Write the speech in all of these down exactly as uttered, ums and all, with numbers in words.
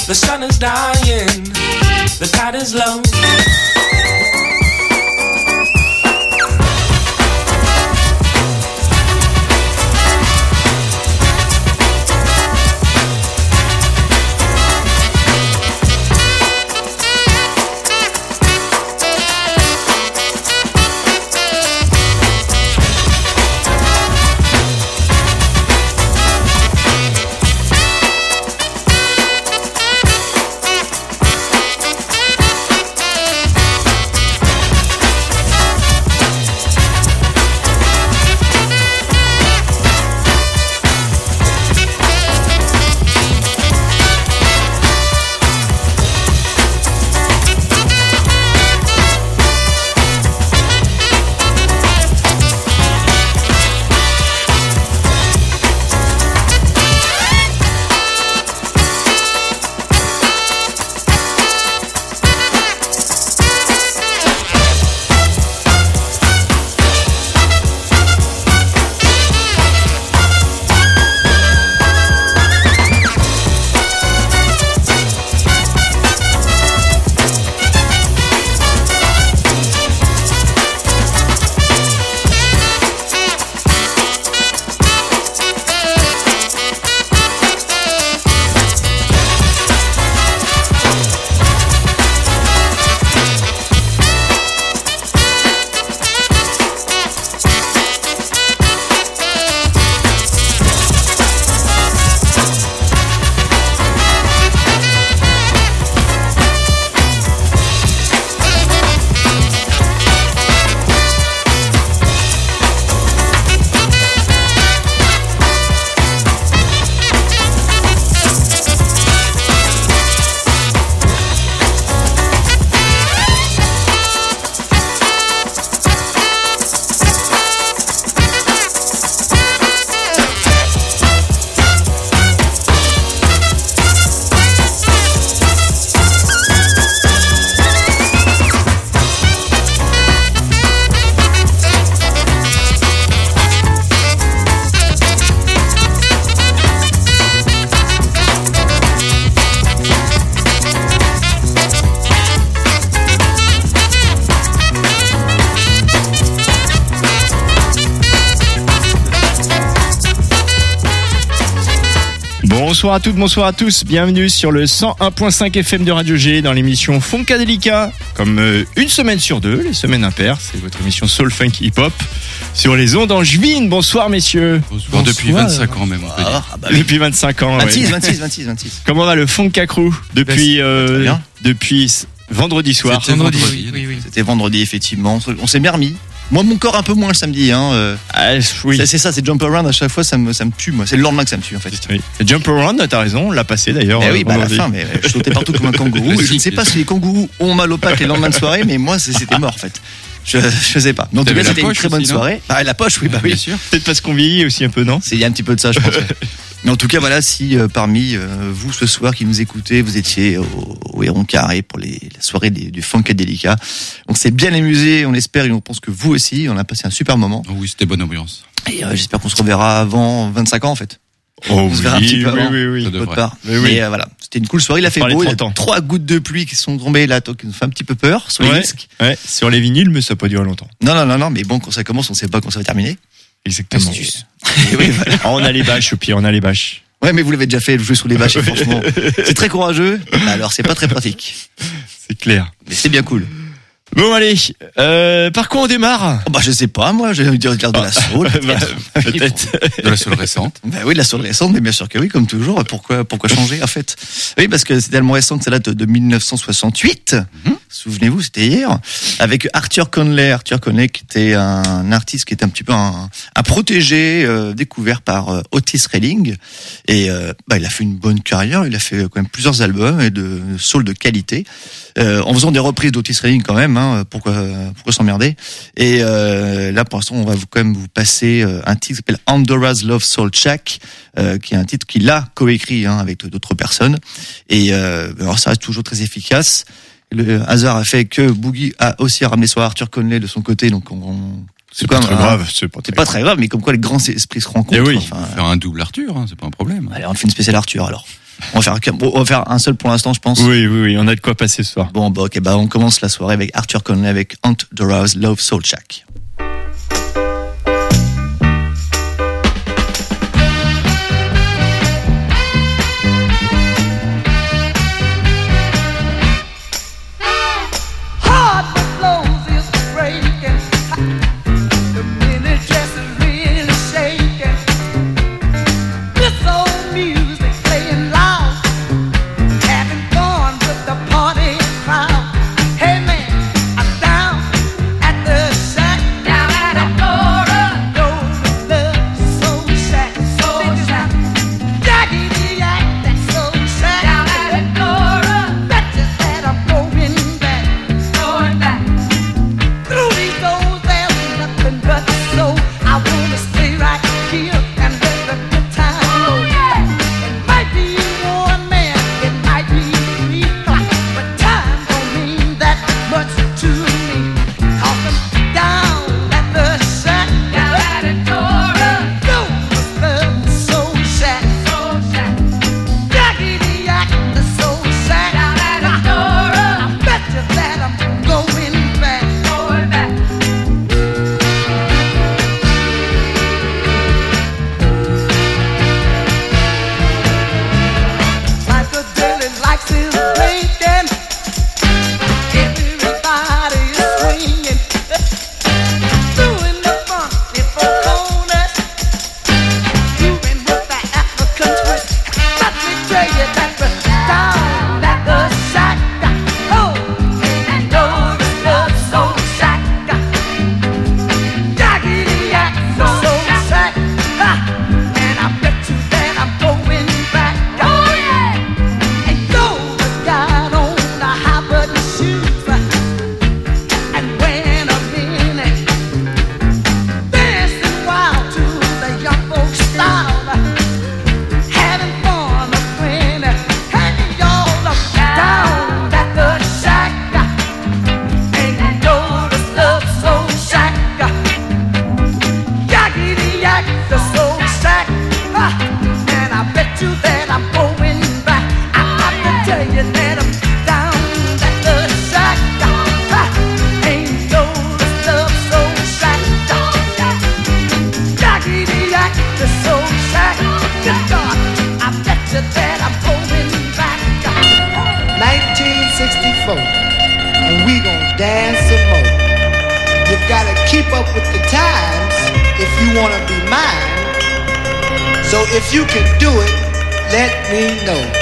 The sun is dying, the tide is low. Bonsoir à toutes, bonsoir à tous, bienvenue sur le cent un virgule cinq F M de Radio G dans l'émission Funkadelica. Comme euh, une semaine sur deux, les semaines impaires, c'est votre émission Soul Funk Hip Hop sur les ondes angevines. Bonsoir messieurs. Bonsoir, bonsoir. Depuis vingt-cinq ans même. On peut dire. Ah, bah oui. Depuis vingt-cinq ans. vingt-six, ouais. vingt-six, vingt-six, vingt-six. Comment va le Funka Crew depuis euh, depuis vendredi soir? C'était vendredi. Oui, oui, oui. C'était vendredi effectivement. On s'est bien remis. Moi, mon corps un peu moins le samedi. Hein. Euh, ah, oui. c'est, c'est ça, c'est jump around à chaque fois, ça me, ça me tue. Moi, c'est le lendemain que ça me tue en fait. Oui. Jump around, t'as raison, on l'a passé d'ailleurs. Eh euh, oui, bah à la fin, mais je sautais partout comme un kangourou. Je ne sais pas si les kangourous ont mal aux pattes les lendemains de soirée, mais moi, c'était mort en fait. Je, je sais pas. Mais en tout cas, c'était une très bonne aussi, soirée. Ah, la poche, oui, bah oui. Bien sûr. Peut-être parce qu'on vieillit aussi un peu, non? C'est, il y a un petit peu de ça, je pense. Mais en tout cas, voilà, si euh, parmi euh, vous ce soir qui nous écoutez, vous étiez au, au Héron Carré pour les, la soirée des, du Funkadelica, on s'est bien amusé, on espère et on pense que vous aussi, on a passé un super moment. Oh oui, c'était bonne ambiance. Et euh, j'espère qu'on se reverra avant vingt-cinq ans en fait. Oh on oui, se verra un petit peu avant, oui, oui, oui. votre part. Mais oui. Mais euh, voilà, c'était une cool soirée, il a fait beau, il y a trois gouttes de pluie qui sont tombées là, qui nous fait un petit peu peur sur les ouais, disques. Ouais, sur les vinyles, mais ça n'a pas duré longtemps. Non, non, non, non, mais bon, quand ça commence, on sait pas quand ça va terminer. Exactement. Astuce. Et oui, voilà. Ah, on a les bâches, au pire, on a les bâches. Ouais, mais vous l'avez déjà fait, jouer sous les bâches, et franchement, c'est très courageux, alors c'est pas très pratique. C'est clair. Mais c'est bien cool. Bon, allez, euh, par quoi on démarre? Oh, bah, je sais pas, moi, j'ai envie de regarder de la soul. bah, peut-être. De la soul récente. Bah oui, de la soul récente, mais bien sûr que oui, comme toujours. Pourquoi, pourquoi changer, en fait? Oui, parce que c'est tellement récent que ça date de dix-neuf cent soixante-huit. Mm-hmm. Souvenez-vous, c'était hier. Avec Arthur Conley. Arthur Conley, qui était un artiste qui était un petit peu un, un protégé, euh, découvert par euh, Otis Redding. Et, euh, bah, il a fait une bonne carrière. Il a fait quand même plusieurs albums et de, de soul de qualité. Euh, en faisant des reprises d'Otis Redding quand même, hein, pourquoi, pourquoi s'emmerder. Et euh, là, pour l'instant, on va vous, quand même vous passer euh, un titre qui s'appelle Andora's Love Soul Shack, euh, qui est un titre qu'il a coécrit hein, avec d'autres personnes. Et euh, alors, ça reste toujours très efficace. Le hasard a fait que Boogie a aussi ramené sur Arthur Conley de son côté, donc on, on c'est, c'est pas très grave. C'est pas, c'est pas très grave, mais comme quoi les grands esprits se rencontrent. Et oui. Enfin, faire un double Arthur, hein, c'est pas un problème. Allez, on fait une spéciale Arthur alors. On va faire, qu'un- on va faire un seul pour l'instant, je pense. Oui, oui, oui, on a de quoi passer ce soir. Bon, bah, ok, bah, on commence la soirée avec Arthur Conley avec Aunt Dora's Love Soul Shack. If you can do it, let me know.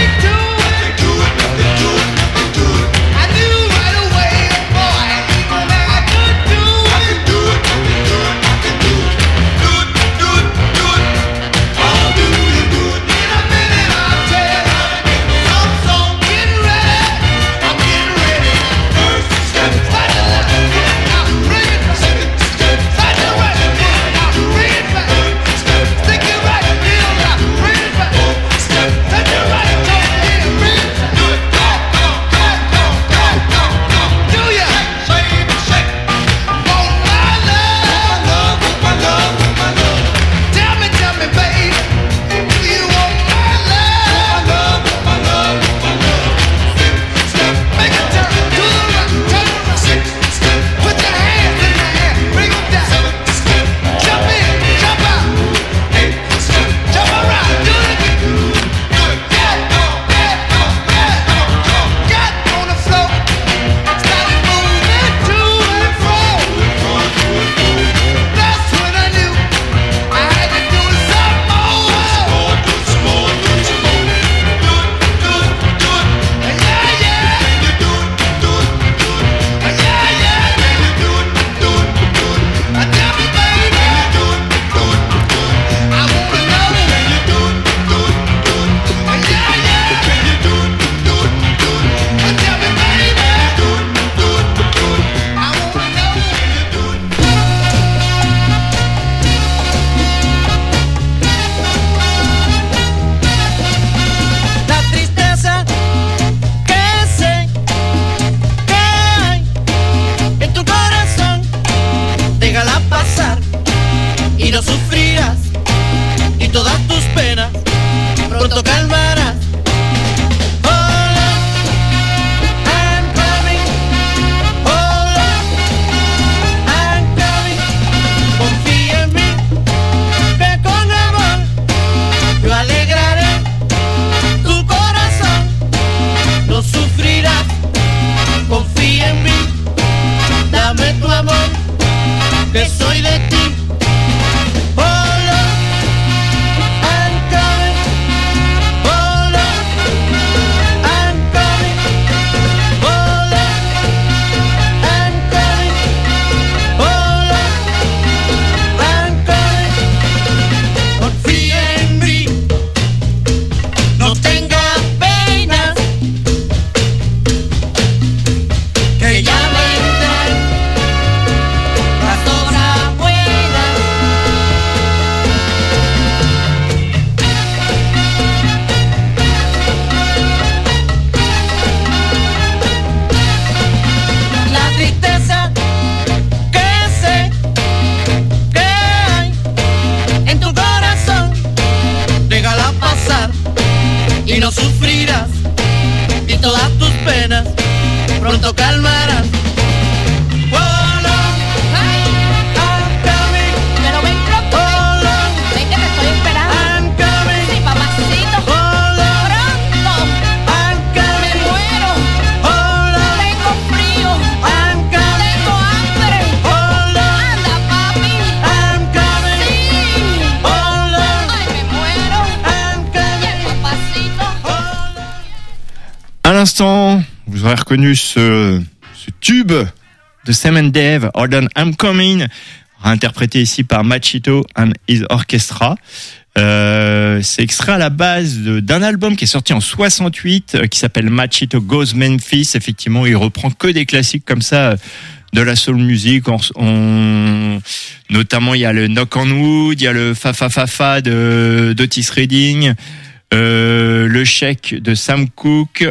I knew right away, boy, que soy de ti. Oh Lord, I'm coming. Oh Lord, I'm coming. Oh Lord, I'm coming. Oh Lord, I'm coming. Confía en mí, no tengas penas, que ya vendrán las horas buenas. La tristeza que sé que hay en tu corazón, déjala pasar y no sufrirás, y todas tus penas pronto calmarás. Oh Lord, I'm coming. Pero ven pronto, Oh Lord, ven que te estoy esperando. I'm coming. Sí, papacito. Oh Lord, Pronto, I'm me coming. muero. Oh Lord, Tengo frío, I'm coming. tengo hambre. Oh Lord, Anda, papi. I'm coming. Sí. Oh Lord, Ay, me muero. I'm Y el coming. papacito. Oh Lord. À l'instant, vous aurez reconnu ce, ce tube de Sam and Dave, Hold On, I'm Coming, interprété ici par Machito and his Orchestra. Euh, c'est extrait à la base de, d'un album qui est sorti en soixante-huit, euh, qui s'appelle Machito Goes Memphis. Effectivement, il reprend que des classiques comme ça, euh, de la soul music. On, on- notamment, il y a le Knock on Wood, il y a le Fa Fa Fa Fa de d'Otis Redding, euh, le Shake de Sam Cooke,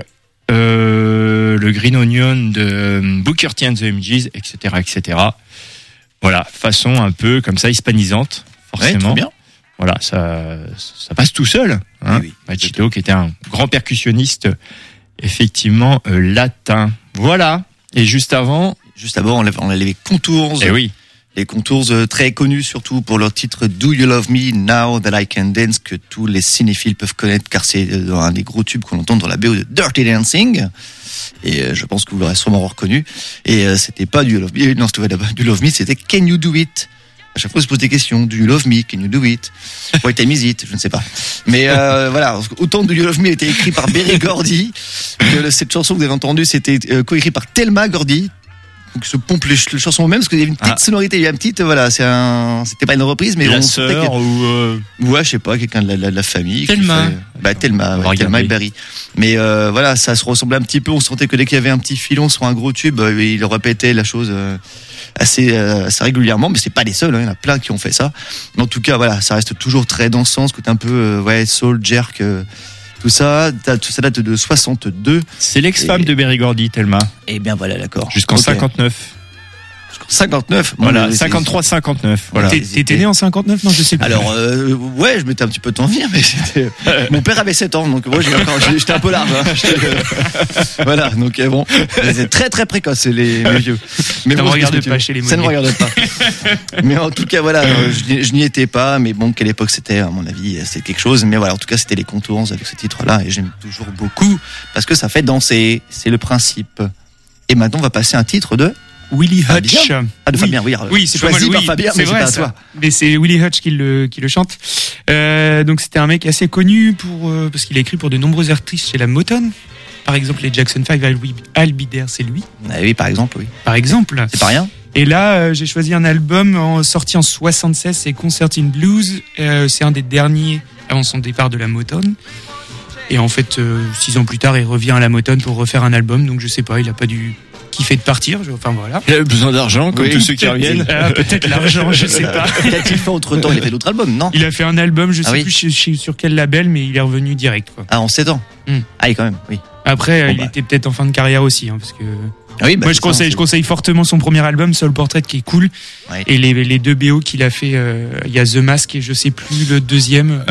euh, le Green Onion de Booker T and the M Gs, et cetera, et cetera. Voilà, façon un peu comme ça hispanisante, Ouais, forcément. trop bien. Voilà, ça, ça passe tout seul. Hein. Oui, oui. Machito, qui était un grand percussionniste, effectivement euh, latin. Voilà. Et juste avant, Juste avant, on avait, on avait les Contours. eh oui, Les Contours euh, très connus surtout pour leur titre Do You Love Me Now That I Can Dance, que tous les cinéphiles peuvent connaître car c'est euh, un des gros tubes qu'on entend dans la B O de Dirty Dancing. Et euh, je pense que vous l'aurez sûrement reconnu. Et euh, c'était pas Do You Love Me, non, c'était pas Do You Love Me, c'était Can You Do It. À chaque fois, on se pose des questions. Do you love me? Can you do it? What time is it? Je ne sais pas. Mais euh, voilà, autant Do You Love Me était écrit par Berry Gordy que le- cette chanson que vous avez entendue, c'était euh, coécrit par Thelma Gordy. Donc se pompe les, ch- les chansons eux-mêmes parce qu'il y avait une petite Ah. sonorité, il y avait une petite, voilà, c'est un, c'était pas une reprise, mais la on sentait sœur que- ou euh, ouais, je sais pas, quelqu'un de la, la, la famille. qui Thelma. fait- Bah Thelma, On va ouais, Thelma et regarder. Berry. Mais euh, voilà, ça se ressemblait un petit peu. On sentait que dès qu'il y avait un petit filon sur un gros tube, euh, il répétait la chose euh, assez, euh, assez régulièrement. Mais c'est pas les seuls, hein, il y en a plein qui ont fait ça. Mais en tout cas, voilà, ça reste toujours très dansant, ce côté un peu euh, ouais, soul, jerk, euh, tout ça. Tout ça date de soixante-deux. c'est l'ex-femme Et- de Berry Gordy, Thelma, Et bien voilà, d'accord. jusqu'en Ok. cinquanteneuf. cinquante-neuf. Voilà, Moi, cinquante-trois cinquanteneuf. Voilà. T'es- T'es- T'étais né en cinquante-neuf? Non, je sais plus. Alors euh, ouais, je mettais un petit peu de temps à venir, mais c'était... mon père avait sept ans, donc moi j'ai encore, j'ai- j'étais un peu large. Hein. J'étais, euh, voilà, donc euh, bon, c'est très très précoce les, les vieux. Mais Ça bon, me qu'est-ce regarde que tu pas veux. chez les Ça ne me Monniers. regarde pas. Mais en tout cas voilà, euh, je, n'y- je n'y étais pas, mais bon, quelle époque c'était à mon avis, c'était quelque chose. Mais voilà, en tout cas c'était les Contours avec ce titre-là, et j'aime toujours beaucoup parce que ça fait danser, c'est le principe. Et maintenant on va passer à un titre de Willie Fabien. Hutch. ah de Oui. Fabien, oui, Oui, c'est pas choisi mal. par Oui, Fabien, c'est mais vrai, c'est pas à ça. toi. Mais c'est Willie Hutch qui le, qui le chante. Euh, donc c'était un mec assez connu pour, euh, parce qu'il a écrit pour de nombreuses artistes chez la Motown. Par exemple, les Jackson five, I'll Be- I'll Be There, c'est lui. Ah oui, par exemple, oui. Par exemple. C'est pas rien. Et là, euh, j'ai choisi un album en, sorti en soixante-seize, c'est Concert in Blues. Euh, c'est un des derniers avant son départ de la Motown. Et en fait, euh, six ans plus tard, il revient à la Motown pour refaire un album. Donc je sais pas, il a pas dû kiffer de partir. Je- Enfin voilà. Il a besoin d'argent, comme Oui. tous ceux qui reviennent. Euh, peut-être l'argent, je sais pas. Qu'a-t-il fait entre temps? Il a fait d'autres albums, non? Il a fait un album, je sais Ah oui. plus chez- chez- sur quel label, mais il est revenu direct. Quoi. Ah, en sept ans. Hmm. Ah, oui, quand même, oui. Après, Bon, euh, il bah. était peut-être en fin de carrière aussi, hein, parce que Ah oui, bah, moi je c'est ça, conseille, c'est- je conseille fortement son premier album, Soul Portrait, qui est cool, Ouais. et les, les deux B O qu'il a fait. euh, Il y a The Mask et je sais plus le deuxième.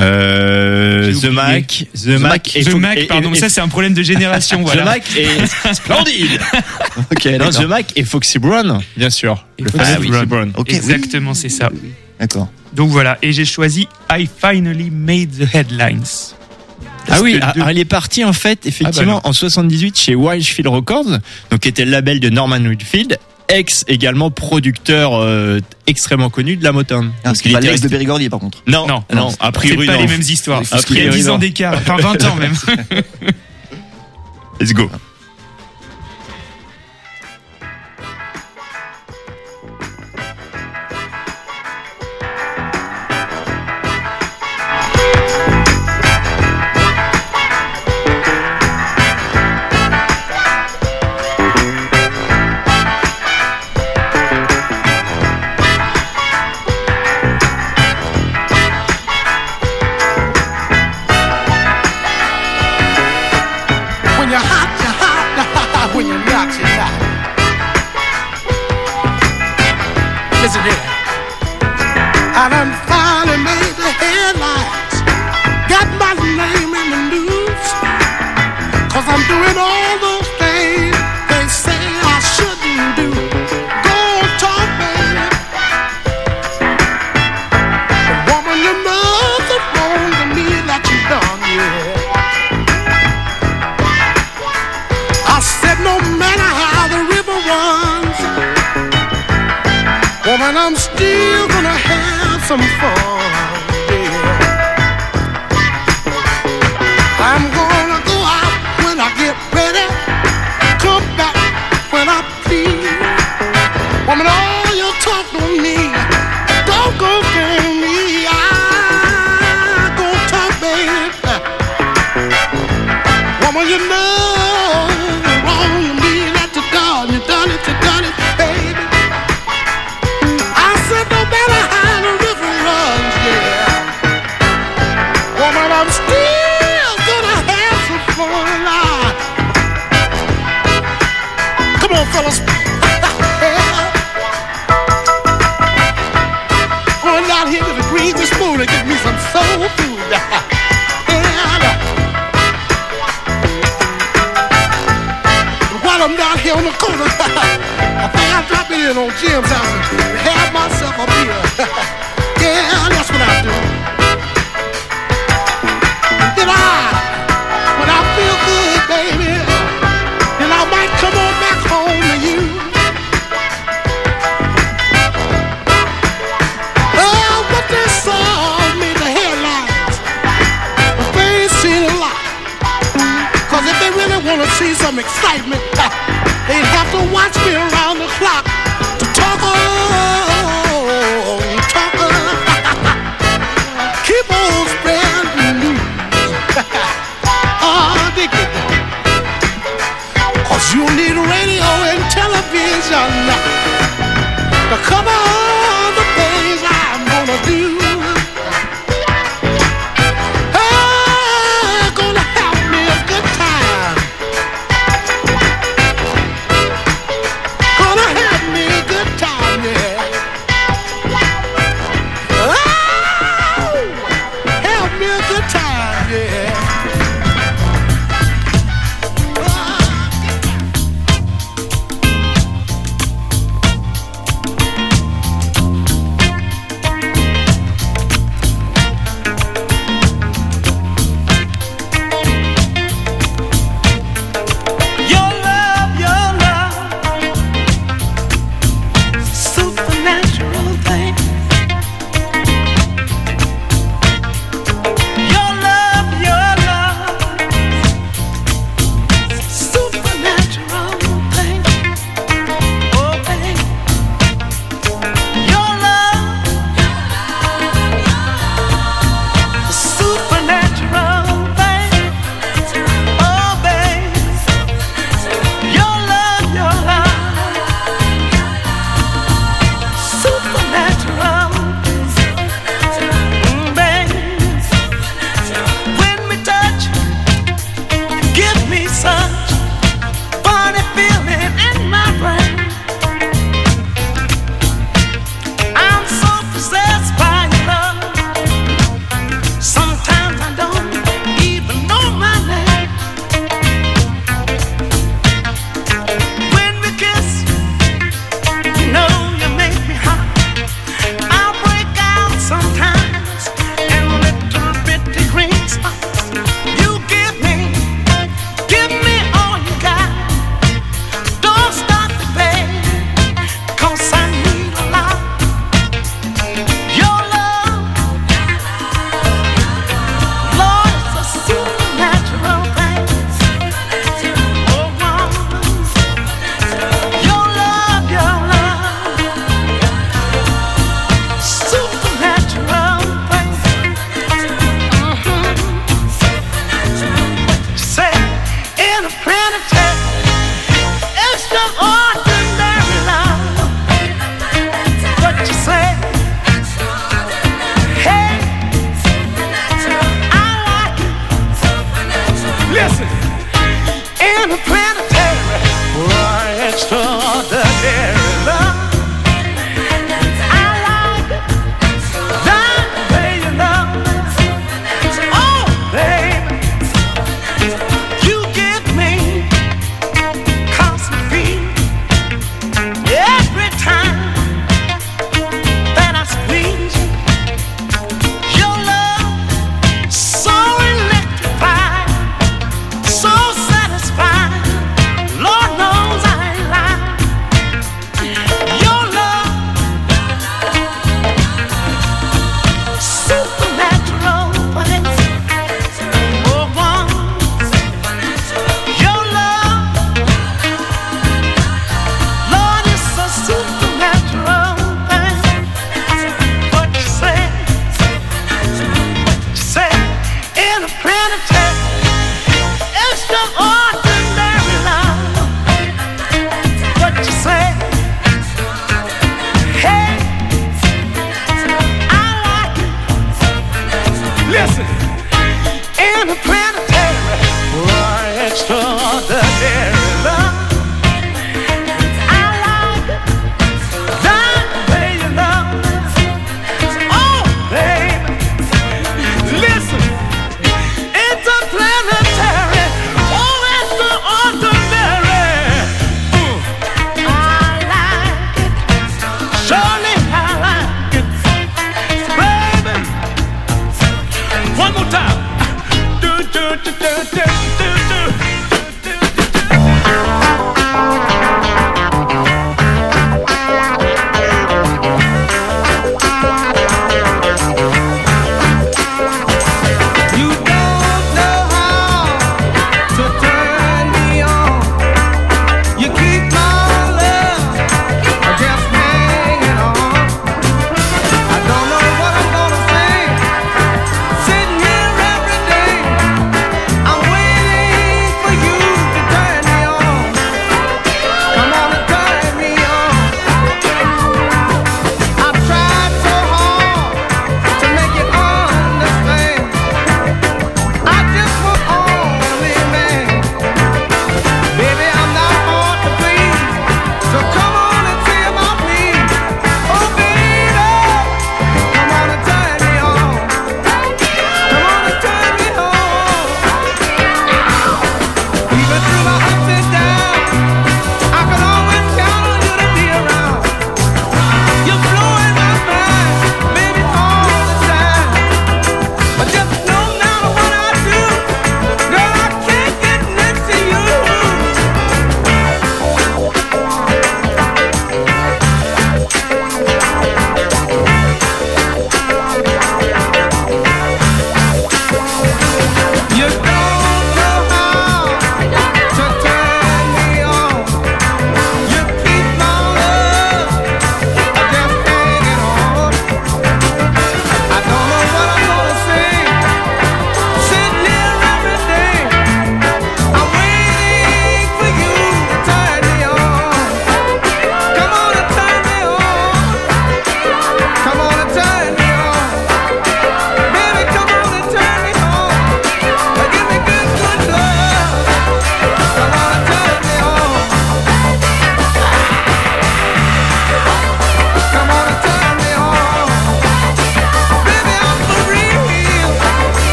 Euh, J'ai The oublié. Mac, The, Mac, Mac, et The faut- Mac, et- pardon, et- ça c'est un problème de génération. The voilà. Mac est splendide. Ok, Non, d'accord. The Mac et Foxy Brown, bien sûr. Et Le Foxy fameux Brown. Brown. Ok, oui. Exactement, c'est ça. D'accord. Donc voilà, et j'ai choisi I Finally Made the Headlines. Ah oui, Parce que ah, deux- il est parti en fait effectivement Ah bah en soixante-dix-huit chez Wildfield Records, donc qui était le label de Norman Whitfield, ex également producteur euh, extrêmement connu de la Motown. Ah, c'est pas l'ex de Berry Gordy, par contre. Non, Non, non, a priori c'est pas non. les mêmes histoires. A Il y a priori, dix non. ans d'écart, enfin vingt ans même. Let's go. When you're hot, you're hot. When you're not, you're not. Listen here. I done finally made the headlines. Got my name in the news. Cause I'm doing all those things they say I shouldn't do. Go on, talk, baby. The woman, you know the wrong to me that you done, yeah. I said no matter how the river runs, woman, I'm still gonna have some fun, yeah. I'm gonna go out when I get ready, come back when I please. Woman, all your talk on me, don't go for me. I go talk, baby. Woman, you know wrong to me that you done, you done it, you done it, baby. I said no matter how the river runs, yeah. Woman, I'm still gonna have some fun. Lord. Come on, fellas. Going down here to the Greens this morning, get me some soul food. Yeah. While I'm down here on the corner, I think I'll drop it in on Jim's house and have myself a beer. Yeah, that's what I do. And then I, when I feel good, baby, then I might come on back home to you. Oh, but they saw me the headlines, but they ain't seen a lot. Cause if they really wanna see some excitement, they'd have to watch me around the clock to talk on, talk on. Keep on spreading the news. Oh, dig it. Cause you need radio and television to cover all the things I'm gonna do. Oh, gonna have me a good time.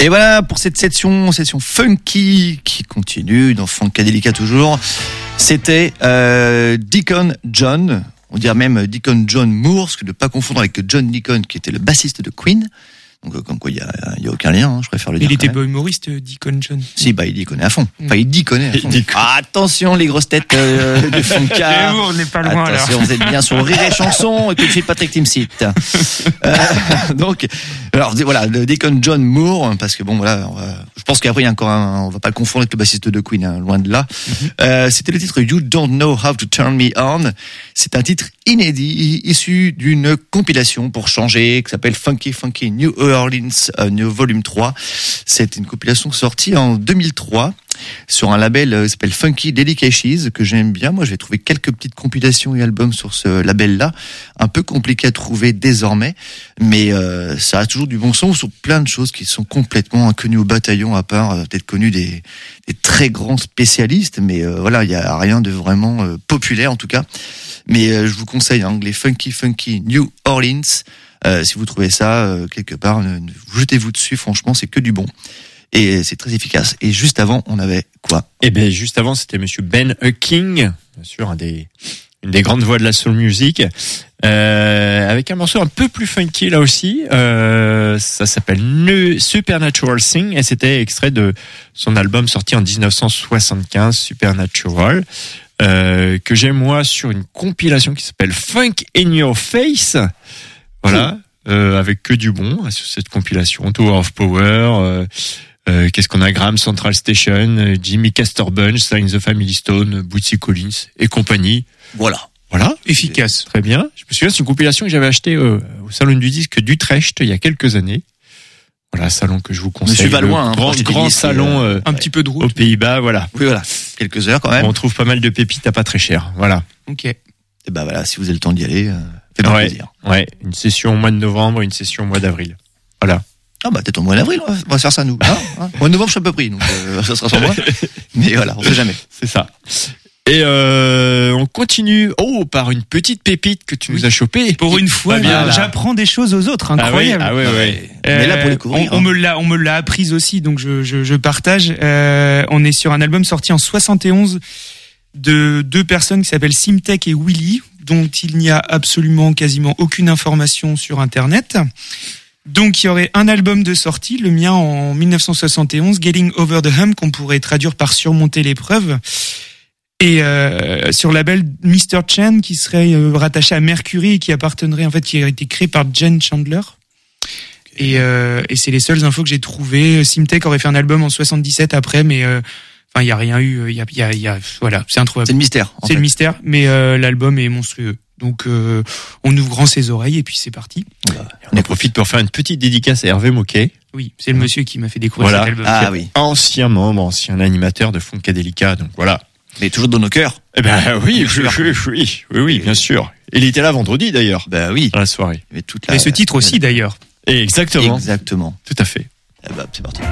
Et voilà pour cette session, session funky qui continue dans Funkadelica toujours. C'était euh, Deacon John, on dirait même Deacon John Moore, ce que de ne pas confondre avec John Deacon qui était le bassiste de Queen. Donc comme quoi il y a, il y a aucun lien, hein, je préfère le dire. Il était quand pas même. humoriste, Deacon John. Si, bah il dit connaît à fond. Enfin il dit connaît à fond. Il dit connaît. Ah, attention les grosses têtes euh, de Funka. on n'est pas loin alors. Attention, vous êtes bien sur Rire et Chanson et tout de suite Patrick Timsit. euh, donc, alors voilà, le Deacon John Moore, parce que bon voilà, on va, je pense qu'après il y a encore un, on va pas le confondre avec le bassiste de Queen, hein, loin de là. Mm-hmm. Euh, c'était le titre You Don't Know How to Turn Me On. C'est un titre inédit issu d'une compilation pour changer qui s'appelle Funky Funky New Orleans euh, New Volume trois. C'est une compilation sortie en deux mille trois. Sur un label euh, qui s'appelle Funky Delicacies, que j'aime bien. Moi, j'ai trouvé quelques petites compilations et albums sur ce label-là. Un peu compliqué à trouver désormais. Mais euh, ça a toujours du bon son sur plein de choses qui sont complètement inconnues au bataillon, à part euh, peut-être connues des, des très grands spécialistes. Mais euh, voilà, il n'y a rien de vraiment euh, populaire en tout cas. Mais euh, je vous conseille hein, les Funky Funky New Orleans. Euh, si vous trouvez ça euh, quelque part, ne, ne, jetez-vous dessus. Franchement, c'est que du bon. Et c'est très efficace. Et juste avant, on avait quoi? Eh ben, juste avant, c'était Monsieur Ben King, bien sûr, un des, une des grandes voix de la soul music, euh, avec un morceau un peu plus funky là aussi. Euh, ça s'appelle New Supernatural Thing et c'était extrait de son album sorti en dix-neuf cent soixante-quinze, Supernatural, euh, que j'ai moi sur une compilation qui s'appelle Funk in Your Face. Voilà. Euh, avec que du bon hein, sur cette compilation. Tower of Power, euh, euh, qu'est-ce qu'on a, Graham Central Station, euh, Jimmy Castor Bunch, Sign the Family Stone, Bootsy Collins et compagnie. Voilà. Voilà. Efficace. Très bien. Je me souviens, c'est une compilation que j'avais achetée euh, au Salon du Disque d'Utrecht il y a quelques années. Voilà, salon que je vous conseille. Monsieur Valouin, le hein, grand, proche grand des salon euh, Un petit peu de aux route. Pays-Bas, voilà. Oui, voilà. Quelques heures quand même. On trouve pas mal de pépites à pas très cher. Voilà. Ok. Et bah voilà, si vous avez le temps d'y aller, euh, faites-moi Ouais, plaisir. ouais. Une session au mois de novembre, une session au mois d'avril. Voilà. Ah bah peut-être au mois d'avril, on va, on va se faire ça nous. Hein, hein. Au mois de novembre, je suis un peu pris, donc euh, ça sera sur moi. Mais voilà, on sait jamais. C'est ça. Et euh, on continue, oh, par une petite pépite que tu Oui. nous as chopée. Pour une fois, bien, là. j'apprends des choses aux autres. Ah oui, Incroyable. ah ouais, ouais. On est là pour les couvrir. On, on hein. me l'a, on me l'a apprise aussi, donc je, je, je partage. Euh, on est sur un album sorti en soixante et onze de deux personnes qui s'appellent Simtek et Willy, dont il n'y a absolument quasiment aucune information sur Internet. Donc il y aurait un album de sortie, le mien en dix-neuf cent soixante et onze, Getting Over the Hump, qu'on pourrait traduire par Surmonter l'épreuve. Et euh, sur le label mister Chen, qui serait euh, rattaché à Mercury et qui appartiendrait en fait, qui a été créé par Jen Chandler. Et, euh, et c'est les seules infos que j'ai trouvées. Simtek aurait fait un album en soixante-dix-sept après, mais euh, enfin il y a rien eu. Il y a, il y a, il y a voilà, c'est introuvable. C'est le mystère. en C'est le fait. mystère, mais euh, l'album est monstrueux. Donc euh, on ouvre grand ses oreilles et puis c'est parti. On en profite pour faire une petite dédicace à Hervé Moquet. Oui, c'est le monsieur qui m'a fait découvrir Voilà. cet album. Ah oui. Ancien membre, ancien animateur de Funkadelica, donc voilà. Mais toujours dans nos cœurs. Eh ben oui, Bien sûr. oui, oui, oui, oui, oui, bien sûr. Il était là vendredi d'ailleurs, Bah oui. dans la soirée. Mais toute la... Et ce titre aussi d'ailleurs. Et exactement, Exactement. tout à fait. Eh bah, c'est parti.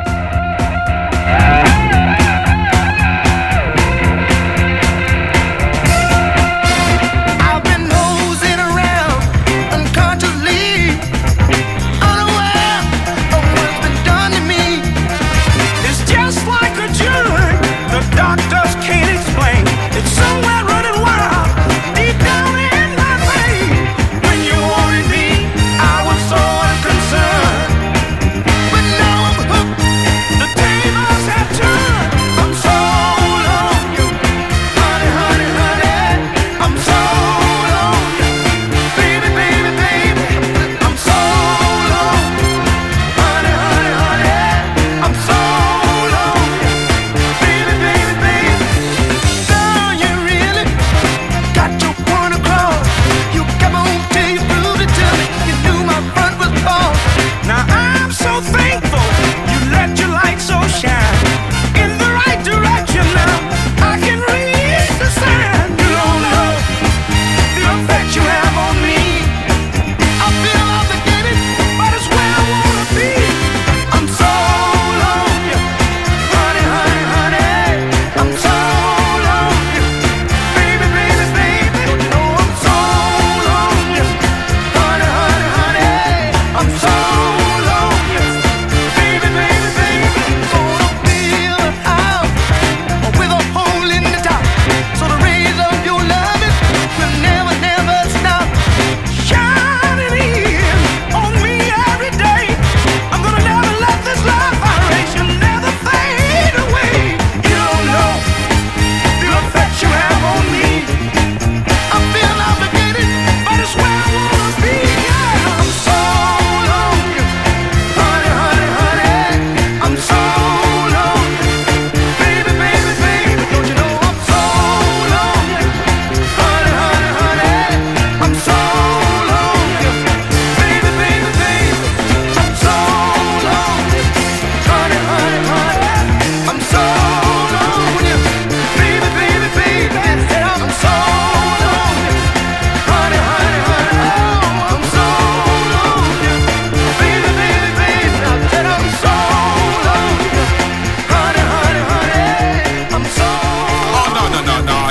I've been nosing around unconsciously, unaware of what's been done to me. It's just like a drug the doctors can't explain. It's somewhere running wild deep down in my vein. When you wanted me, I was so unconcerned, but now I'm hooked. The tables have turned.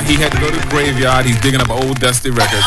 he had to go to the graveyard. He's digging up old dusty records.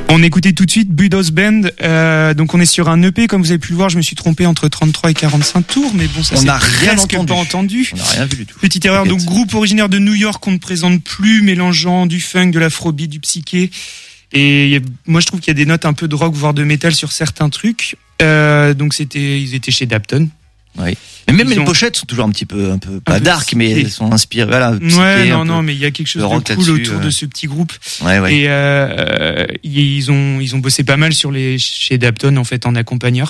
On écoutait tout de suite Budos Band. Euh, donc on est sur un E P, comme vous avez pu le voir, je me suis trompé entre trente-trois et quarante-cinq tours, mais bon, ça On c'est n'a rien presque entendu. pas entendu. On n'a rien vu du tout. Petite erreur, T'inquiète. donc groupe originaire de New York qu'on ne présente plus, mélangeant du funk, de l'afrobeat, du psyché. Et y a- moi je trouve qu'il y a des notes un peu de rock, voire de métal sur certains trucs. Euh, donc c'était, ils étaient chez Dapton. Oui. Mais même Ils les ont- pochettes sont toujours un petit peu, un peu, pas peu dark, mais psyché. elles sont inspirées, voilà, psyché, Ouais, non, un peu. non, mais il y a quelque chose de de, rock cool là-dessus, autour ouais. de ce petit groupe. Ouais, ouais. Et euh, ils ont ils ont bossé pas mal sur les chez Dapton en fait en accompagneur,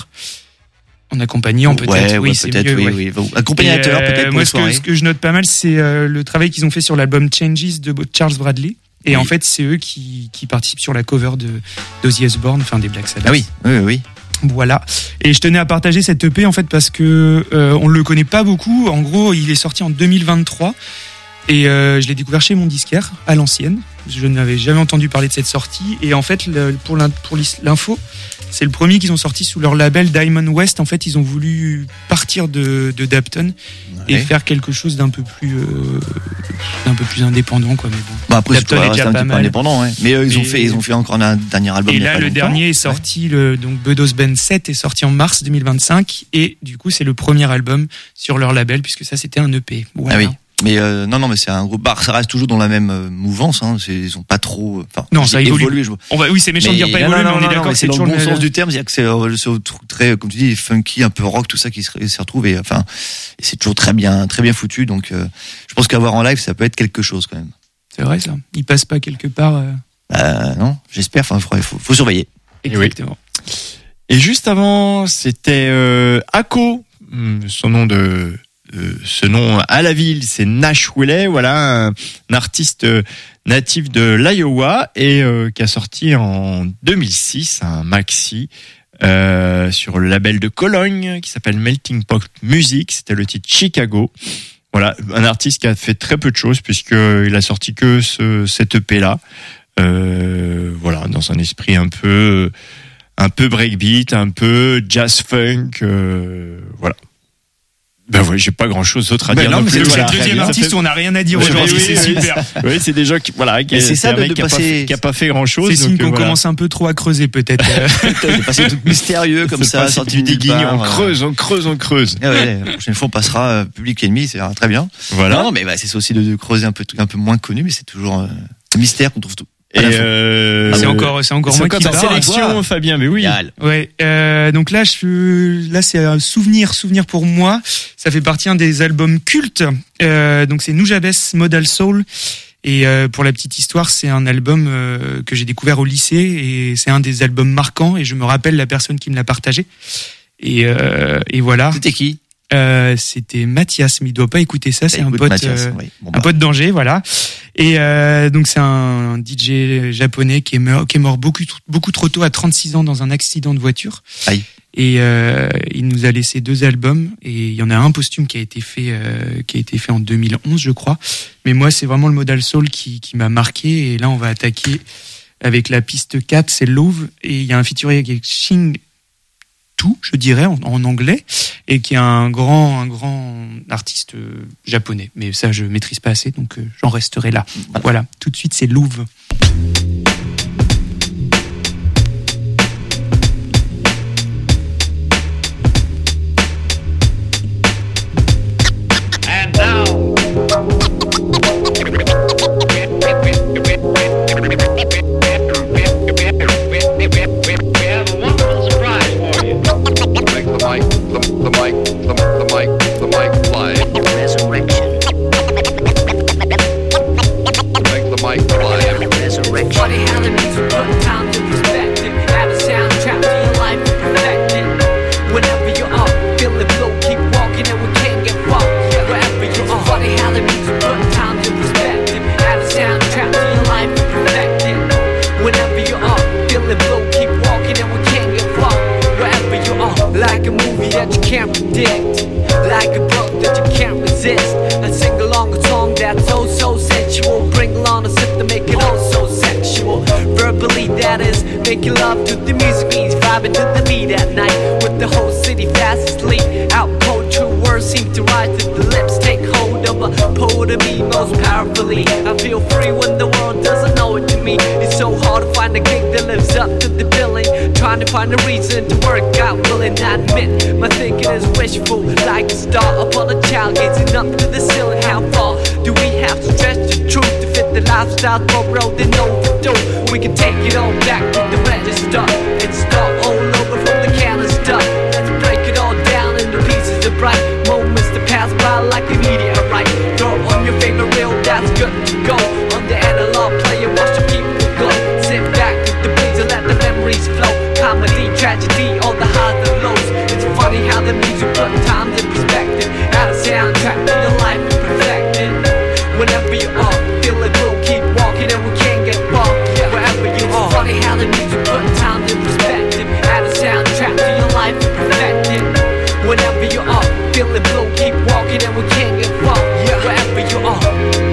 en accompagnant peut-être. Ouais, oui, ouais, c'est peut-être, mieux, oui, ouais. oui. Accompagnateur, Et, euh, peut-être, pour moi, les ce que, soirées. ce que je note pas mal, c'est euh, le travail qu'ils ont fait sur l'album Changes de Charles Bradley. Et Oui. en fait, c'est eux qui, qui participent sur la cover de d'Ozzy Osbourne, enfin des Black Sabbath. Ah oui, oui, oui. Voilà. Et je tenais à partager cette E P en fait parce que euh, on le connaît pas beaucoup. En gros, il est sorti en deux mille vingt-trois et euh, je l'ai découvert chez mon disquaire à l'ancienne. Je n'avais jamais entendu parler de cette sortie et en fait le, pour l'in- pour l'is- l'info, c'est le premier qu'ils ont sorti sous leur label Diamond West. En fait, ils ont voulu partir de, de Dapton et Ouais. faire quelque chose d'un peu plus euh, d'un peu plus indépendant quoi. Mais bon. Bah après, c'est Dapton toi, est reste déjà un pas petit peu mal. indépendant, ouais. Mais euh, ils ont Et- fait, ils ont fait encore un dernier album. Et il y a là, pas le longtemps. dernier est sorti, le, donc Budos Band sept est sorti en mars deux mille vingt-cinq et du coup, c'est le premier album sur leur label puisque ça, c'était un E P. Voilà. Ah oui. Mais euh, non, non, mais c'est un groupe. Bah, ça reste toujours dans la même euh, mouvance. Hein. C'est, ils ont pas trop. Enfin, Non, j'ai ça évolue. évolué, je... On va, oui, c'est méchant de dire pas non, évoluer, non, mais on non, est non, d'accord mais que c'est c'est dans le toujours bon le- sens du terme, c'est-à-dire que c'est euh, ce truc très, comme tu dis, funky, un peu rock, tout ça qui se, s'y retrouve et enfin, et c'est toujours très bien, très bien foutu. Donc, euh, je pense qu'avoir en live, ça peut être quelque chose quand même. C'est vrai, ça. Il passe pas quelque part. euh, Euh, non, j'espère. Enfin, il faut, faut surveiller. Exactement. Et juste avant, c'était euh, Ako, hum, son nom de euh, ce nom à la ville, c'est Nash Willey, voilà, un, un artiste euh, natif de l'Iowa et euh, qui a sorti en deux mille six un maxi euh, sur le label de Cologne qui s'appelle Melting Pot Music. C'était le titre Chicago. Voilà, un artiste qui a fait très peu de choses puisqu'il a sorti que ce, cet E P là. Euh, voilà, dans un esprit un peu un peu breakbeat, un peu jazz funk, euh, voilà. Ben ouais, j'ai pas grand chose d'autre à Ben dire. non, non mais plus, C'est voilà, le très deuxième bien. artiste où on n'a rien à dire Oui, aujourd'hui, oui, c'est oui, super. Oui, c'est des gens qui, voilà, qui, Et c'est ça un de- mec de qui a pas passer- fait- qui a pas fait grand chose. C'est signe qu'on voilà. commence un peu trop à creuser, peut-être. C'est passé tout mystérieux comme C'est ça, pas sorti du de nulle digging, part, on voilà. creuse, on creuse, on creuse. Ah ouais, la prochaine fois on passera euh, Public Enemy, c'est euh, très bien. Voilà. Non, non, mais bah, c'est ça aussi de, de creuser un peu un peu moins connu, mais c'est toujours euh, un mystère qu'on trouve tout. Et euh, C'est encore, c'est encore c'est moi encore qui ta parle. sélection, Fabien, mais oui. Génial. Ouais, euh, donc là, je, là, c'est un souvenir, souvenir pour moi. Ça fait partie un des albums cultes. Euh, donc c'est Nujabes Modal Soul. Et euh, pour la petite histoire, c'est un album euh, que j'ai découvert au lycée et c'est un des albums marquants. Et je me rappelle la personne qui me l'a partagé. Et, euh, et voilà. C'était qui? Euh, c'était Mathias, mais il doit pas écouter ça. C'est un Écoute, pote. Mathias, euh, oui. Bon, un bah, pote d'Angers, voilà. Et euh, donc c'est un D J japonais qui est mort, qui est mort beaucoup, beaucoup trop tôt, à trente-six ans, dans un accident de voiture. Aïe. Et euh, il nous a laissé deux albums, et il y en a un posthume qui a été fait, euh, qui a été fait en deux mille onze, je crois. Mais moi, c'est vraiment le Modal Soul qui, qui m'a marqué. Et là, on va attaquer avec la piste quatre, c'est Love, et il y a un featuring avec Shing tout, je dirais, en, en anglais, et qui est un grand, un grand artiste euh, japonais. Mais ça, je maîtrise pas assez, donc euh, j'en resterai là. Voilà, tout de suite, c'est Louvre. Funny how the music put time to perspective. Add a soundtrack to your life and perfect it. Whenever you are feeling low, keep walking and we can't get far. Wherever you are. Funny how the music put time to perspective. Add a soundtrack to your life and perfect it. Whenever you are feeling low, keep walking and we can't get far. Wherever you are. Like a movie that you can't predict. Like a book that you can't resist. And sing along a song that's oh so sensual. Bring along a sip to make it oh so sexual. Verbally, that is making love to the music means vibing to the beat at night. With the whole city fast asleep. Out cold, true words seem to rise to the lips. Take hold of a poet of me most powerfully. I feel free when the world doesn't know it to me. It's so hard to find a gig that lives up find a reason to work out, willing to admit my thinking is wishful, like a star upon a child gazing up to the ceiling. How far do we have to stretch the truth to fit the lifestyle for road and overdue? We can take it all back to the register and start all over from the canister. Let's break it all down into pieces of bright moments that pass by like a meteorite. Throw on your favorite reel, that's good to go. On the analog player, watch the people go. Sit back with the breeze and let the memories flow. Comedy, tragedy, all the highs and lows. It's funny how the music put times in perspective. Add a soundtrack to your life and perfect it. Whenever you are, feel it will keep walking and we can't get far. Wherever you are, it's funny how the music put times in perspective. Add a soundtrack to your life and perfect it. Whenever you are, feel it will keep walking and we can't get far. Wherever you are.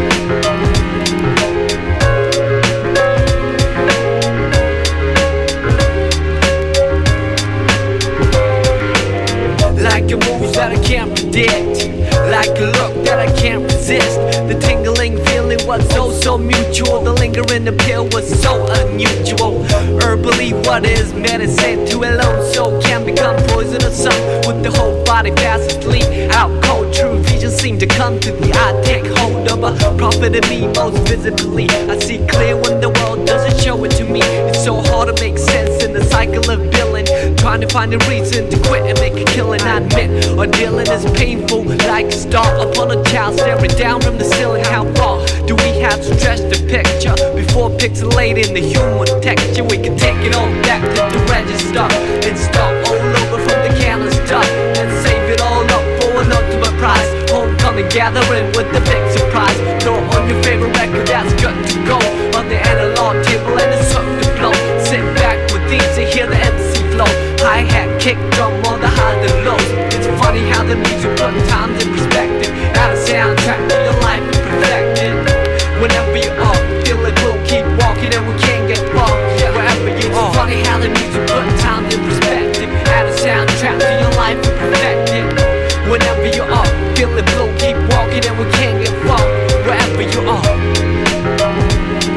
Like a move that I can't predict, like a look that I can't resist. The tingling feeling was so, so mutual. The lingering appeal was so unusual. Herbally, what is medicine to a lone soul can become poisonous. Some with the whole body fast asleep. Out cold, true vision seem to come to the eye. Take hold of a prophet in me most visibly. I see clear when the world doesn't show it to me. It's so hard to make sense in the cycle of billing. Trying to find a reason to quit and make a killing. I admit, our dealing is painful, like a star upon a child staring down from the ceiling. How far do we have to stretch the picture before pixelating the human texture? We can take it all back to the register and start all over from the canister and save it all up for an ultimate prize. Homecoming gathering with the big surprise. Throw on your favorite record, that's good to go. On the analog table and it's something to blow. Sit back with these and hear the M C flow. Hi-hat, kick drum on the highs and lows. It's funny how the music put times in perspective. Add a soundtrack to your life and perfect it. Whenever you are, feel it will keep walking and we can't get far. Wherever you are, it's funny how the music put times in perspective. Add a soundtrack to your life and perfect it. Whenever you are, feel it will keep walking and we can't get far. Wherever you are.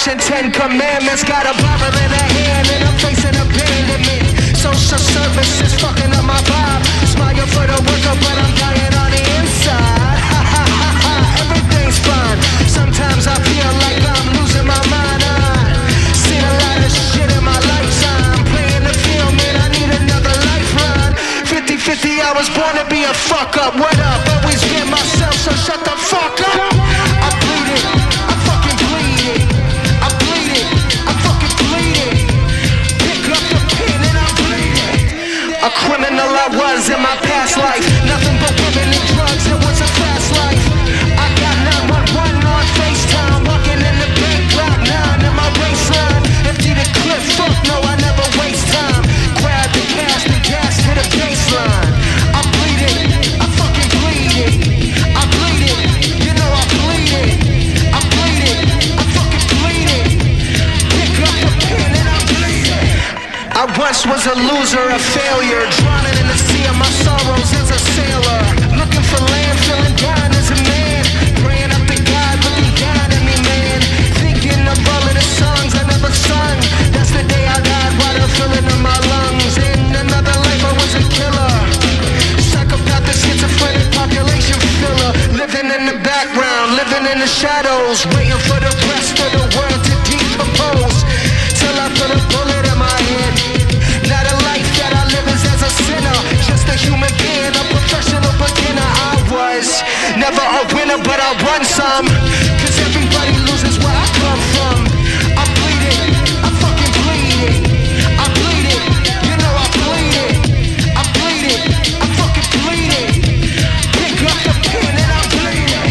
watching Ten Commandments. Got a Bible in her hand and I'm facing abandonment. Social services fucking up my vibe. Smile for the worker, but I'm dying on the inside. Ha ha ha ha, everything's fine. Sometimes I feel like I'm losing my mind. I've seen a lot of shit in my lifetime. Playing the field, man, I need another lifeline. fifty fifty, I was born to be a fuck up. What up? Always been myself, so shut the fuck up. I bleed it, I fucking bleed it. I bleed it, I fucking bleed it. Pick up the pen and I bleed it. A criminal I was in my past life. Nothing but women and drugs, it was a fast life. I got nine one one on FaceTime. Walking in the bank, Glock nine in my waistline. Empty the clip, fuck no, I never waste time. Grab the cash, the gas to the baseline. I bleed it, I fucking bleed it. I bleed it, you know I bleed it. I bleed it, I fucking bleed it. Pick up the pen and I bleed it. I once was a loser, a failure. Drowning in the sea of my sorrows as a sailor. Looking for land, feeling down as a man. Praying up to God, looking down at me, man. Thinking of all of the songs I never sung. That's the day I died, water filling in my lungs. In another life I was a killer. Psychopath, the schizophrenic population filler. Living in the background, living in the shadows. Waiting for the rest of the world to decompose. Till I put a bullet in my head. Not a life that I live as, as a sinner. Just a human being, a professional beginner. I was never a winner, but I won some. Cause everybody loses where I come from. I bleed it, I fucking bleed it. I bleed it, you know I bleed it. I bleed it, I fucking bleed it. Pick up the pen and I bleed it.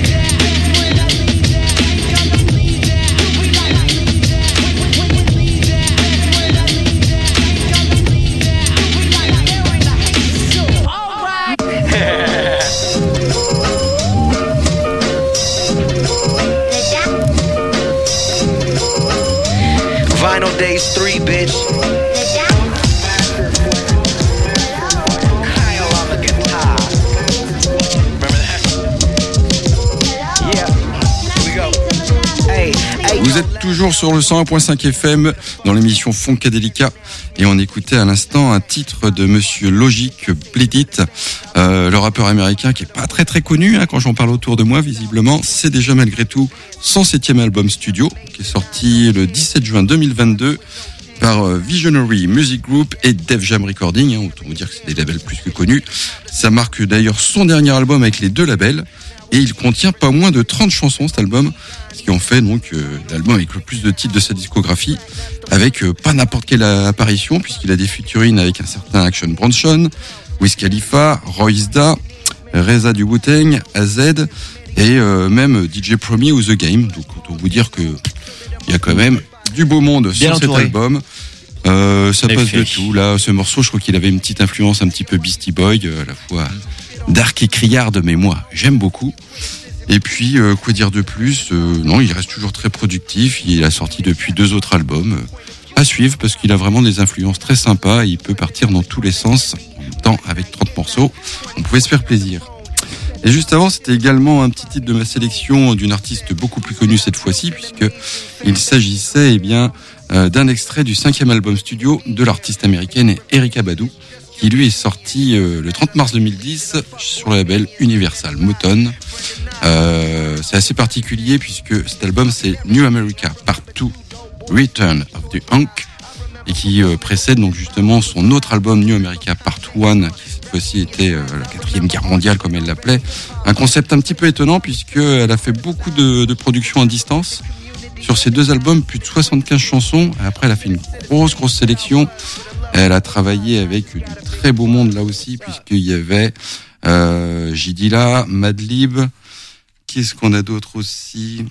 Vinyl Days three, bitch. Kyle on the guitar. Remember that? Yeah. Here we go. Hey, hey. Vous êtes toujours sur le cent un point cinq F M dans l'émission Funkadelica et on écoutait à l'instant un titre de Monsieur Logic, Bleed It, euh, le rappeur américain qui est pas très très connu hein, quand j'en parle autour de moi visiblement. C'est déjà malgré tout son septième album studio qui est sorti le dix-sept juin deux mille vingt-deux par Visionary Music Group et Def Jam Recording, hein, autant vous dire que c'est des labels plus que connus. Ça marque d'ailleurs son dernier album avec les deux labels et il contient pas moins de trente chansons cet album, ce qui en fait donc euh, l'album avec le plus de titres de sa discographie, avec euh, pas n'importe quelle apparition puisqu'il a des featuring avec un certain Action Bronson, Wiz Khalifa, Royce Da, Reza du Wu-Tang, A Z et euh, même D J Premier ou The Game. Donc autant vous dire que il y a quand même du beau monde bien sur entouré. cet album. Euh, ça Les passe faits. de tout. Là, ce morceau, je crois qu'il avait une petite influence un petit peu Beastie Boy, euh, à la fois dark et criarde, mais moi, j'aime beaucoup. Et puis, euh, quoi dire de plus euh, Non, il reste toujours très productif. Il a sorti depuis deux autres albums. Euh, à suivre, parce qu'il a vraiment des influences très sympas. Et il peut partir dans tous les sens. En même temps, avec trente morceaux, on pouvait se faire plaisir. Et juste avant, c'était également un petit titre de ma sélection d'une artiste beaucoup plus connue cette fois-ci, puisque il s'agissait eh bien euh, d'un extrait du cinquième album studio de l'artiste américaine Erykah Badu, qui lui est sorti euh, le trente mars deux mille dix sur le label Universal Motown. Euh, c'est assez particulier puisque cet album c'est New America Part deux, Return of the Hunk, et qui euh, précède donc justement son autre album New America Part un, qui cette fois-ci était euh, la quatrième guerre mondiale comme elle l'appelait. Un concept un petit peu étonnant puisqu'elle a fait beaucoup de, de productions à distance. Sur ces deux albums, plus de soixante-quinze chansons. Après, elle a fait une grosse, grosse sélection. Elle a travaillé avec du très beau monde là aussi, puisqu'il y avait euh, J Dilla, Madlib. Qu'est-ce qu'on a d'autre aussi?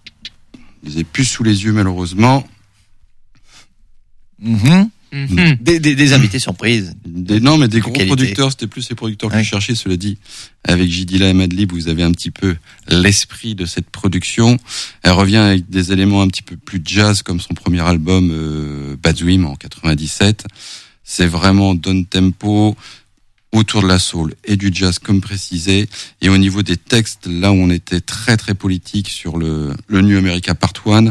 Je les ai plus sous les yeux malheureusement. Mm-hmm. Mhm. Des, des, des invités surprises. Des, non, mais des gros qualité. producteurs, c'était plus ces producteurs que Ouais. je cherchais, cela dit. Avec J Dilla et Madlib, vous avez un petit peu l'esprit de cette production. Elle revient avec des éléments un petit peu plus jazz, comme son premier album, euh, Bad Dream, en quatre-vingt-dix-sept. C'est vraiment down tempo, autour de la soul et du jazz, comme précisé. Et au niveau des textes, là où on était très très politique sur le, le New America Part un,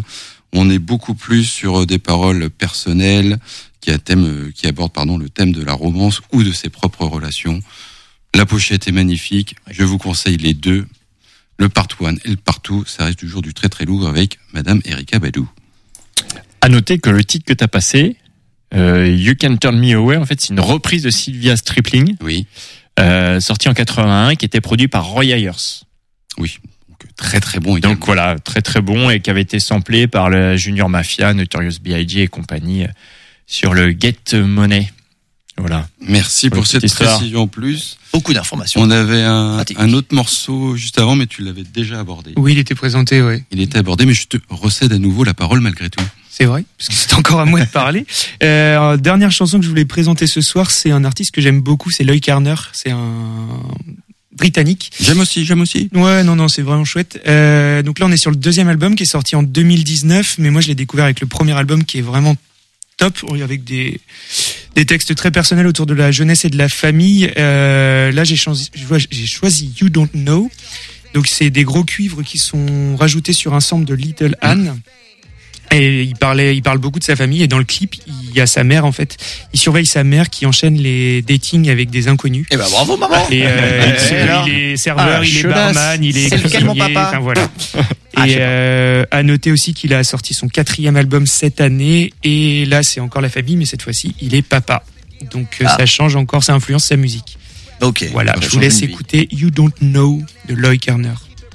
On est beaucoup plus sur des paroles personnelles qui, a thème, qui abordent pardon, le thème de la romance ou de ses propres relations. La pochette est magnifique. Je vous conseille les deux. Le part un et le part deux, ça reste toujours du très très lourd avec Madame Erykah Badu. À noter que le titre que tu as passé, euh, You Can Turn Me Away, en fait, c'est une reprise de Sylvia Stripling. Oui. Euh, sorti en quatre-vingt-un, qui était produit par Roy Ayers. Oui. Donc, très très bon. Également. Donc voilà, très très bon et qui avait été samplé par le Junior Mafia, Notorious B I G et compagnie sur le Get Money. Voilà. Merci pour, pour cette histoire. Précision en plus. Beaucoup d'informations. On avait un, un autre morceau juste avant, mais tu l'avais déjà abordé. Oui, il était présenté, oui. Il était abordé, mais je te recède à nouveau la parole malgré tout. C'est vrai, parce que c'est encore à moi de parler. Euh, dernière chanson que je voulais présenter ce soir, c'est un artiste que j'aime beaucoup, c'est Loïc Arner. C'est un britannique. J'aime aussi, j'aime aussi. Ouais, non, non, c'est vraiment chouette. Euh, donc là, on est sur le deuxième album qui est sorti en deux mille dix-neuf, mais moi, je l'ai découvert avec le premier album qui est vraiment top, avec des des textes très personnels autour de la jeunesse et de la famille. Euh, là, j'ai choisi, j'ai choisi You Don't Know. Donc, c'est des gros cuivres qui sont rajoutés sur un sample de Little Anne. Et il parlait, il parle beaucoup de sa famille. Et dans le clip, il y a sa mère, en fait. Il surveille sa mère qui enchaîne les datings avec des inconnus. Eh ben, bravo, maman! Et, euh, il, il est serveur, ah, il est barman, il est c'est lequel, mon papa? Enfin, voilà. Ah, et euh, à noter aussi qu'il a sorti son quatrième album cette année. Et là, c'est encore la famille, mais cette fois-ci, il est papa. Donc, ah. ça change encore, ça influence sa musique. Ok. Voilà, je vous laisse écouter You Don't Know de Loïc Arner.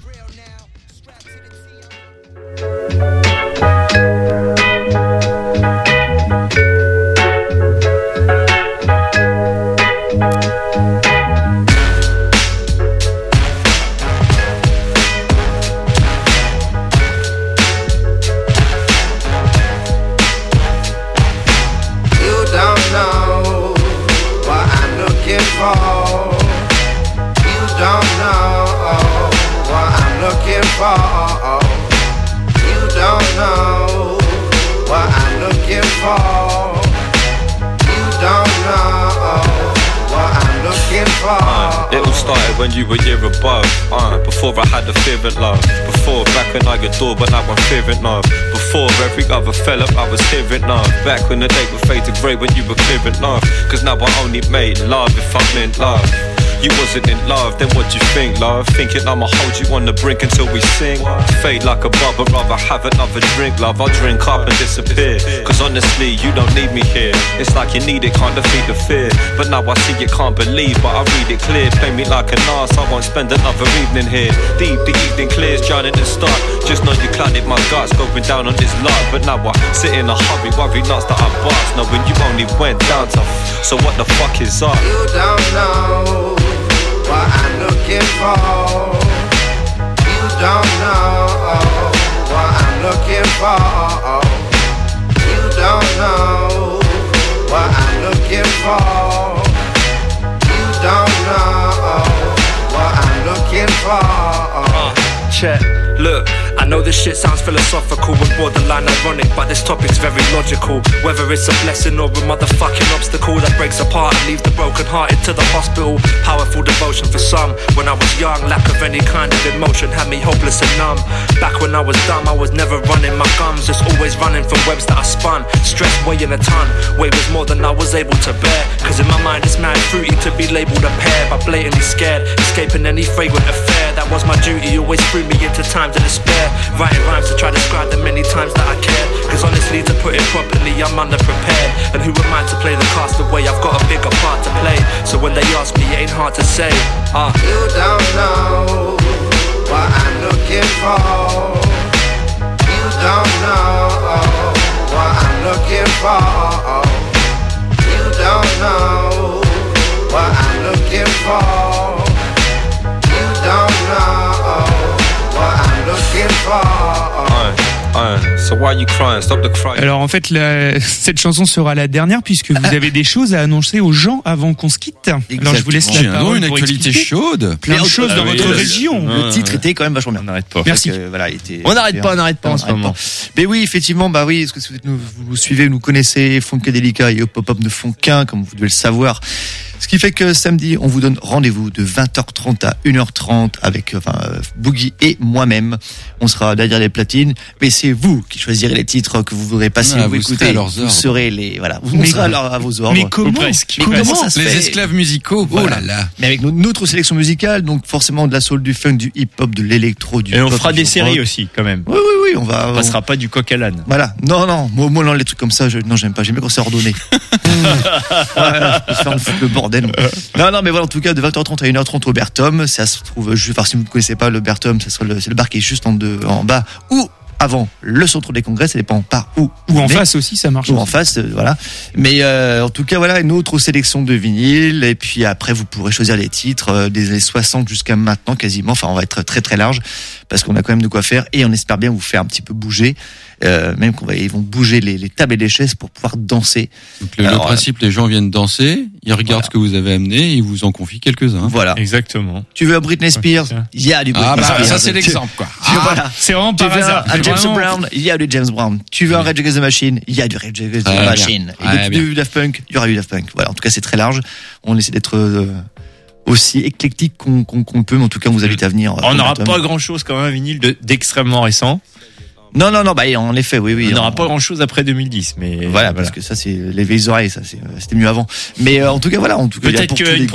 Started when you were year above, uh, before I had the fearing love. Before, back when I adored, but now I'm fearing love. Before, every other fella I was hearing love. Back when the day would fade to grey when you were clearing love. Cause now I only made love if I'm in love. You wasn't in love, then what you think, love? Thinking I'ma hold you on the brink until we sing. Fade like a bubble, rather have another drink, love. I'll drink up and disappear. Cause honestly, you don't need me here. It's like you need it, can't defeat the fear. But now I see you can't believe, but I read it clear. Play me like an arse, I won't spend another evening here. Deep, the evening clears, drowning in the start. Just know you clouded my guts, going down on this lot. But now I sit in a hurry, worry nuts that I bust. Knowing you only went down to, so what the fuck is up? You don't know what I'm looking for. You don't know what I'm looking for. You don't know what I'm looking for. You don't know what I'm looking for. Uh, check, look. I know this shit sounds philosophical and borderline ironic, but this topic's very logical. Whether it's a blessing or a motherfucking obstacle that breaks apart and leaves the broken hearted to the hospital. Powerful devotion for some. When I was young, lack of any kind of emotion had me hopeless and numb. Back when I was dumb, I was never running my gums, just always running from webs that I spun. Stress weighing a ton, weight was more than I was able to bear. Cause in my mind it's mad fruity to be labelled a pair, but blatantly scared, escaping any fragrant affair. That was my duty, always threw me into times of despair. Writing rhymes to try to describe the many times that I cared. Cause honestly, to put it properly, I'm underprepared. And who am I to play the cast away? I've got a bigger part to play. So when they ask me, it ain't hard to say. uh. You don't know what I'm looking for. You don't know what I'm looking for. You don't know what I'm looking for. You don't know what I'm looking for. So why you crying? Stop the crying. Alors en fait, la, cette chanson sera la dernière puisque vous avez des choses à annoncer aux gens avant qu'on se quitte. Exactement. Alors je vous laisse la parole une pour actualité expliquer. chaude. Plein de choses Ah, dans oui, votre le, région. Le titre était quand même vachement bien. On n'arrête pas. Merci. Que, voilà, était, On n'arrête pas, on n'arrête pas en ce moment. Mais oui, effectivement, bah oui, est-ce que vous nous, vous nous suivez, vous nous connaissez, Funkadelica et Hop Hop Hop ne font qu'un, comme vous devez le savoir. Ce qui fait que samedi, on vous donne rendez-vous de vingt heures trente à une heure trente avec enfin, euh, Boogie et moi-même. On sera derrière les platines, mais c'est vous qui choisirez les titres que vous voudrez passer, Ah, vous, vous écouter. serez à leurs Vous ordres. serez les voilà, vous Mais- serez à, leur- à vos ordres. Mais comment, Ou presque. Mais comment ça se Les fait esclaves musicaux, Voilà. oh là là. Mais avec no- notre sélection musicale, donc forcément de la soul, du funk, du hip-hop, de l'électro, du Et on pop, fera du des rock. séries aussi, quand même. Oui, oui, oui, on va. On on- passera pas du coq à l'âne. Voilà. Non, non, moi, moi, non, les trucs comme ça, je, non, j'aime pas. J'aime bien quand c'est ordonné. Voilà, je peux faire le, le bordel. Non, non, mais voilà, en tout cas, de vingt heures trente à une heure trente au Bertum, ça se trouve, je, enfin, si vous ne connaissez pas le Bertum, ça sera le, c'est le bar qui est juste en, deux, en bas ou avant le centre des congrès, ça dépend par où. Ou en on est. face aussi, ça marche. Ou en aussi. face, euh, voilà. Mais euh, en tout cas, voilà, une autre sélection de vinyles. Et puis après, vous pourrez choisir les titres euh, des années soixante jusqu'à maintenant, quasiment. Enfin, on va être très très large parce qu'on a quand même de quoi faire. Et on espère bien vous faire un petit peu bouger. Euh, même qu'on va, ils vont bouger les, les tables et les chaises pour pouvoir danser. Donc le, le Alors, principe, les gens viennent danser, ils regardent Voilà. ce que vous avez amené, et ils vous en confient quelques-uns. Voilà. Exactement. Tu veux un Britney Spears? Il y a du Britney Ah bah Spears. ça c'est Tu- l'exemple quoi. tu- voilà. C'est vraiment Tu par veux un, hasard. un James Vraiment. Brown, il y a du James Brown. Tu veux un Rage Against the Machine, il y a du Rage Against the Très bien. Machine. Et Très du, bien. du Daft Punk, il y aura du Daft Punk. Voilà, en tout cas, c'est très large. On essaie d'être euh, aussi éclectique qu'on qu'on qu'on peut, mais en tout cas, on vous invite à venir. euh, On au n'aura Bertum. pas grand chose quand même, un vinyle de- d'extrêmement récent. Non, non, non, bah, en effet, oui, oui. On n'aura on- pas grand chose après deux mille dix, mais Voilà, parce que ça, c'est les vieilles oreilles, ça, c'est- c'était mieux avant. Mais euh, en tout cas, voilà, en tout cas, il y a peut-être pour tous qu'une les